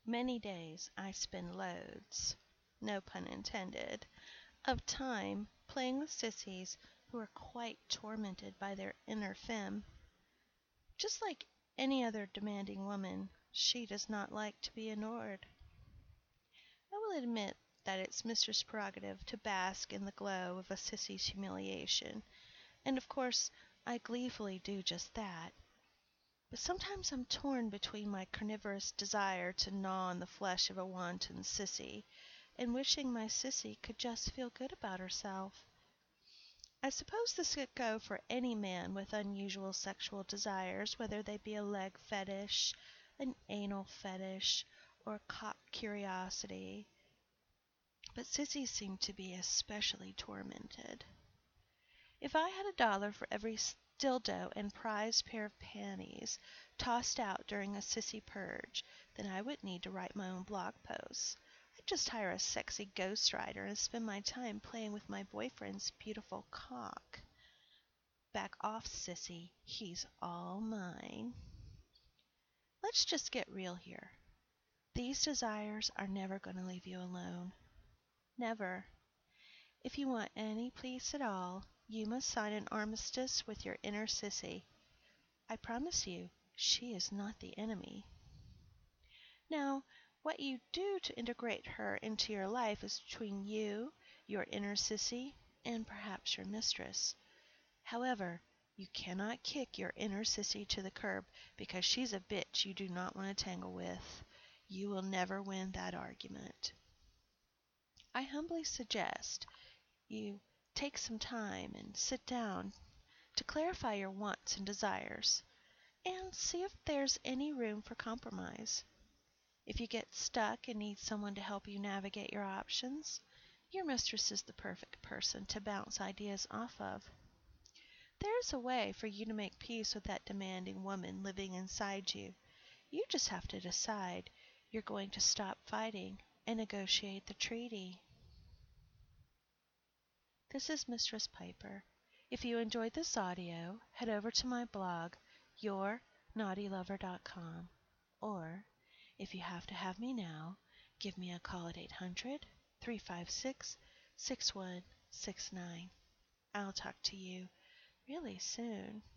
Many days I spend loads, no pun intended, of time playing with sissies who are quite tormented by their inner femme. Just like any other demanding woman, she does not like to be ignored. I will admit that it's Mistress' prerogative to bask in the glow of a sissy's humiliation, and of course I gleefully do just that. But sometimes I'm torn between my carnivorous desire to gnaw on the flesh of a wanton sissy and wishing my sissy could just feel good about herself. I suppose this could go for any man with unusual sexual desires, whether they be a leg fetish, an anal fetish, or a cock curiosity. But sissies seem to be especially tormented. If I had $1 for every dildo and prized pair of panties tossed out during a sissy purge, then I wouldn't need to write my own blog posts. I'd just hire a sexy ghostwriter and spend my time playing with my boyfriend's beautiful cock. Back off, sissy. He's all mine. Let's just get real here. These desires are never going to leave you alone. Never. If you want any peace at all, you must sign an armistice with your inner sissy. I promise you, she is not the enemy. Now, what you do to integrate her into your life is between you, your inner sissy, and perhaps your mistress. However, you cannot kick your inner sissy to the curb because she's a bitch you do not want to tangle with. You will never win that argument. I humbly suggest you take some time and sit down to clarify your wants and desires and see if there's any room for compromise. If you get stuck and need someone to help you navigate your options, your mistress is the perfect person to bounce ideas off of. There's a way for you to make peace with that demanding woman living inside you. You just have to decide you're going to stop fighting and negotiate the treaty. This is Mistress Piper. If you enjoyed this audio, head over to my blog, yournaughtylover.com. Or, if you have to have me now, give me a call at 800-356-6169. I'll talk to you really soon.